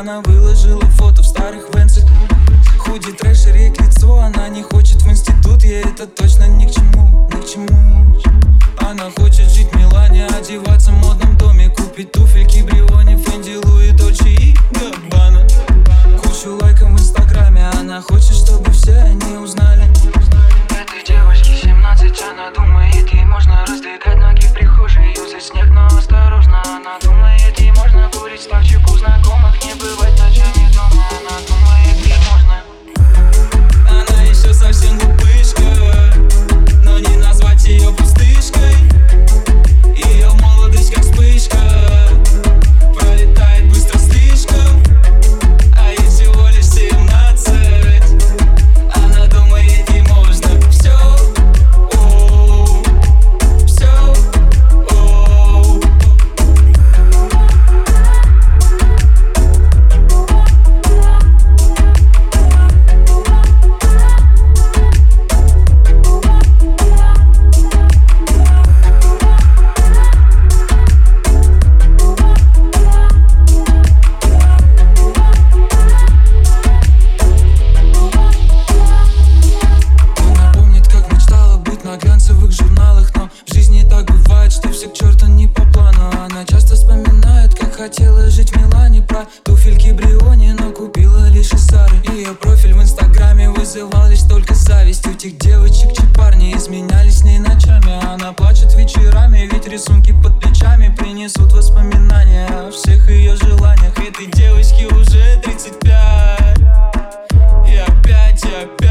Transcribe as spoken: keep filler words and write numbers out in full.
Она выложила фото в старых венцах. Худи, трэшер, ей к лицу. Она не хочет в институт, ей это точно ни к чему, ни к чему. Она хочет жить в Милане, одеваться в модном доме, купить туфельки Бриони, Фенди, Луи, Дольче и Габбана. Кучу лайков в инстаграме. Она хочет, чтобы все они узнали. Этой девочке семнадцать, она думает, ей можно раздвигать ноги в прихожей, юзать снег, но осторожно. Она думает, ей можно курить ставчик у знакомых, не бывать ночами дома. Она думает, ей можно. Она еще совсем глупышка, но не назвать ее пустышкой. Ее молодость как вспышка, пролетает быстро слишком. А ей всего лишь семнадцать. Она думает, ей можно все, оу, все, оу. Она помнит, как мечтала быть на глянцевых журналах, но в жизни так бывает, что все к черту не по плану. Она часто вспоминает, как хотела жить в Милане, про туфельки Бриони, но купила лишь из Зары. Ее профиль в инстаграме вызывал лишь только зависть у тех девочек, чьи парни изменялись с ней ночами. Она плачет вечерами, ведь рисунки под плечами принесут воспоминания о всех ее желаниях. Этой девочке уже тридцать пять. И опять, и опять